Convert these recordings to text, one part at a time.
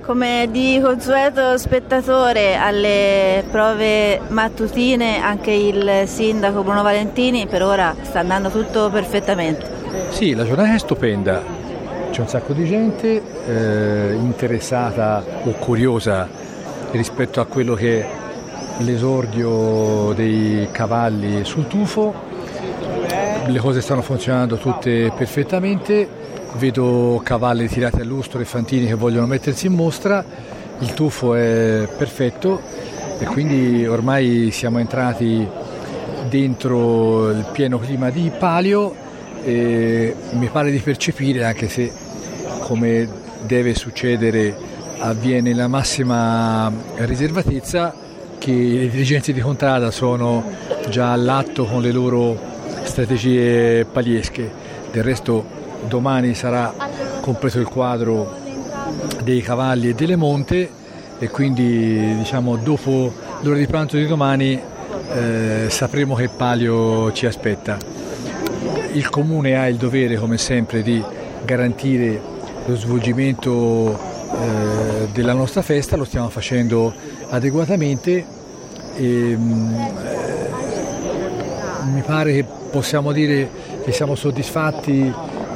Come di consueto spettatore alle prove mattutine, anche il sindaco Bruno Valentini per ora sta andando tutto perfettamente. Sì, la giornata è stupenda, c'è un sacco di gente interessata o curiosa rispetto a quello che è l'esordio dei cavalli sul tufo. Le cose stanno funzionando tutte perfettamente. Vedo cavalli tirati a lustro e fantini che vogliono mettersi in mostra, il tufo è perfetto e quindi ormai siamo entrati dentro il pieno clima di Palio e mi pare di percepire, anche se come deve succedere avviene la massima riservatezza, che le dirigenti di contrada sono già all'atto con le loro strategie paliesche. Del resto domani sarà completo il quadro dei cavalli e delle monte e quindi dopo l'ora di pranzo di domani sapremo che Palio ci aspetta. Il Comune ha il dovere, come sempre, di garantire lo svolgimento della nostra festa, lo stiamo facendo adeguatamente e mi pare che possiamo dire che siamo soddisfatti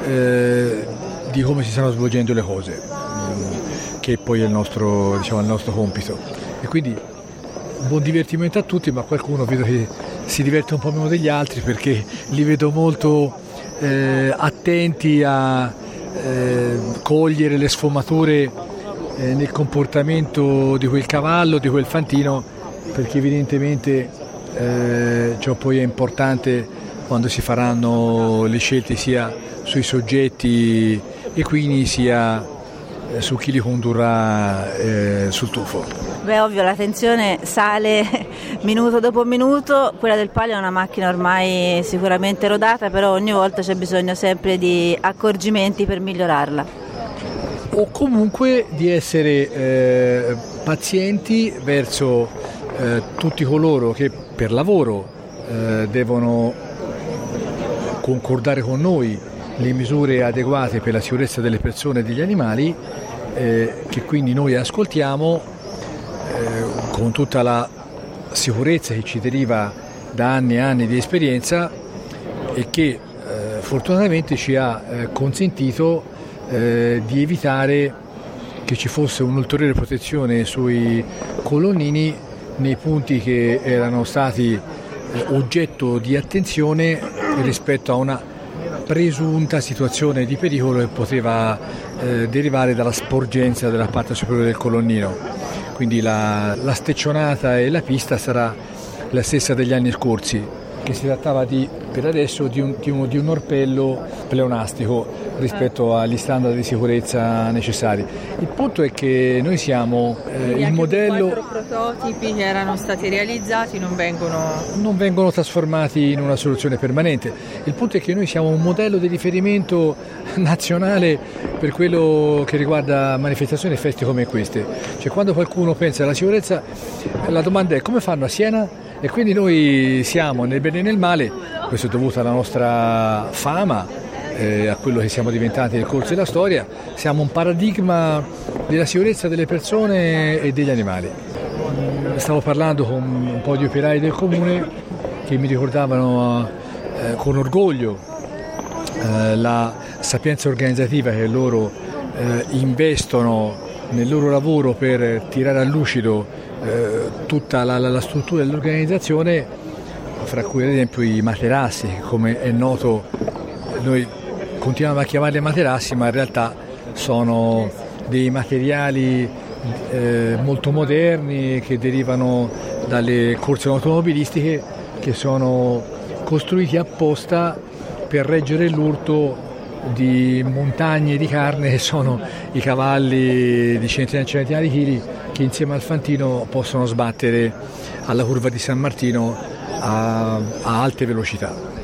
di come si stanno svolgendo le cose, che poi è il nostro compito. E quindi buon divertimento a tutti, ma qualcuno vedo che si diverte un po' meno degli altri perché li vedo molto attenti a cogliere le sfumature nel comportamento di quel cavallo, di quel fantino, perché evidentemente poi è importante quando si faranno le scelte sia sui soggetti equini sia su chi li condurrà sul tufo. Ovvio, la tensione sale minuto dopo minuto, quella del Palio è una macchina ormai sicuramente rodata, però ogni volta c'è bisogno sempre di accorgimenti per migliorarla. O comunque di essere pazienti verso tutti coloro che per lavoro devono concordare con noi le misure adeguate per la sicurezza delle persone e degli animali, che quindi noi ascoltiamo con tutta la sicurezza che ci deriva da anni e anni di esperienza e che fortunatamente ci ha consentito di evitare che ci fosse un'ulteriore protezione sui colonnini nei punti che erano stati oggetto di attenzione rispetto a una presunta situazione di pericolo che poteva derivare dalla sporgenza della parte superiore del colonnino. Quindi la steccionata e la pista sarà la stessa degli anni scorsi, che si trattava per adesso di un orpello pleonastico rispetto agli standard di sicurezza necessari. Il punto è che noi siamo il modello. I 4 prototipi che erano stati realizzati non vengono trasformati in una soluzione permanente. Il punto è che noi siamo un modello di riferimento nazionale per quello che riguarda manifestazioni e feste come queste. Cioè, quando qualcuno pensa alla sicurezza, la domanda è: come fanno a Siena? E quindi noi siamo nel bene e nel male, questo è dovuto alla nostra fama, a quello che siamo diventati nel corso della storia, siamo un paradigma della sicurezza delle persone e degli animali. Stavo parlando con un po' di operai del comune che mi ricordavano con orgoglio la sapienza organizzativa che loro investono nel loro lavoro per tirare a lucido tutta la struttura dell'organizzazione, fra cui ad esempio i materassi, che come è noto noi continuiamo a chiamarli materassi, ma in realtà sono dei materiali molto moderni che derivano dalle corse automobilistiche, che sono costruiti apposta per reggere l'urto di montagne di carne che sono i cavalli di centinaia di chili che insieme al fantino possono sbattere alla curva di San Martino a alte velocità.